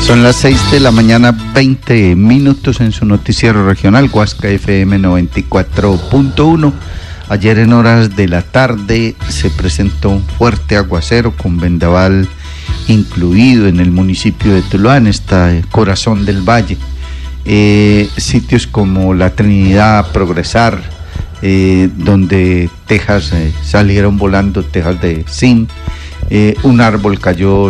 Son las 6 de la mañana, 20 minutos en su noticiero regional, Huasca FM 94.1. Ayer en horas de la tarde se presentó un fuerte aguacero con vendaval incluido en el municipio de Tuluá, en este corazón del valle. Sitios como La Trinidad, Progresar, donde tejas salieron volando, tejas de zinc. Un árbol cayó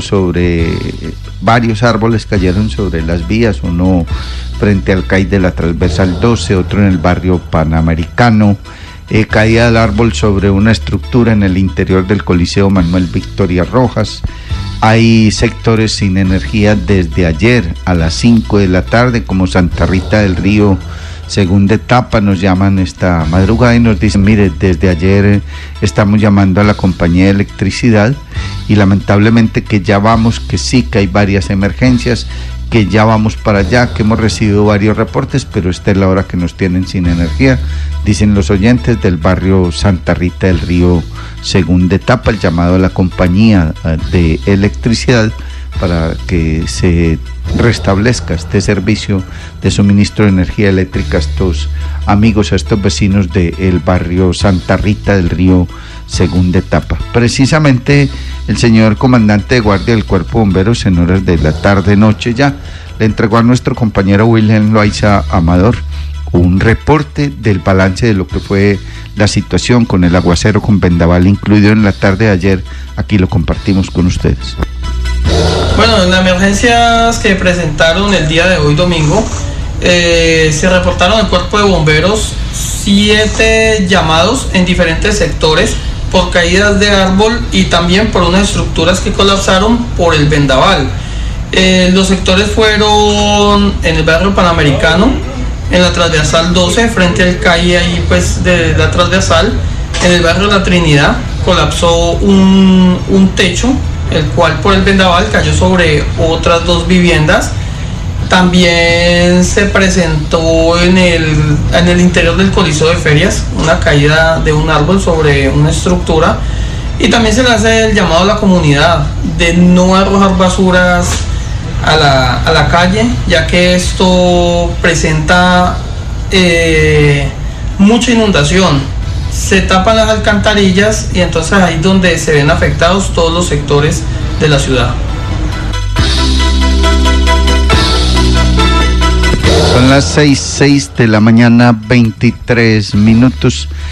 varios árboles cayeron sobre las vías, uno frente al CAI de la Transversal 12, otro en el barrio Panamericano. Caía el árbol sobre una estructura en el interior del Coliseo Manuel Victoria Rojas. Hay sectores sin energía desde ayer a las 5 de la tarde, como Santa Rita del Río, segunda etapa. Nos llaman esta madrugada y nos dicen: mire, desde ayer estamos llamando a la compañía de electricidad y lamentablemente que ya vamos, que sí, que hay varias emergencias, que ya vamos para allá, que hemos recibido varios reportes, pero esta es la hora que nos tienen sin energía. Dicen los oyentes del barrio Santa Rita del Río, segunda etapa, el llamado a la compañía de electricidad para que se restablezca este servicio de suministro de energía eléctrica a estos amigos, a estos vecinos del barrio Santa Rita del Río, segunda etapa. Precisamente el señor comandante de guardia del Cuerpo de Bomberos, en horas de la tarde-noche ya, le entregó a nuestro compañero Wilhelm Loaiza Amador un reporte del balance de lo que fue la situación con el aguacero con vendaval incluido en la tarde de ayer. Aquí lo compartimos con ustedes. Bueno, en las emergencias que presentaron el día de hoy domingo, se reportaron al Cuerpo de Bomberos 7 llamados en diferentes sectores por caídas de árbol y también por unas estructuras que colapsaron por el vendaval. Los sectores fueron en el barrio Panamericano, en la Transversal 12, frente al calle ahí pues de la Transversal. En el barrio La Trinidad colapsó un techo, el cual por el vendaval cayó sobre otras 2 viviendas. También se presentó en el interior del Coliseo de Ferias una caída de un árbol sobre una estructura, y también se le hace el llamado a la comunidad de no arrojar basuras a la calle, ya que esto presenta mucha inundación. Se tapan las alcantarillas y entonces ahí es donde se ven afectados todos los sectores de la ciudad. Son las 6 de la mañana, 23 minutos.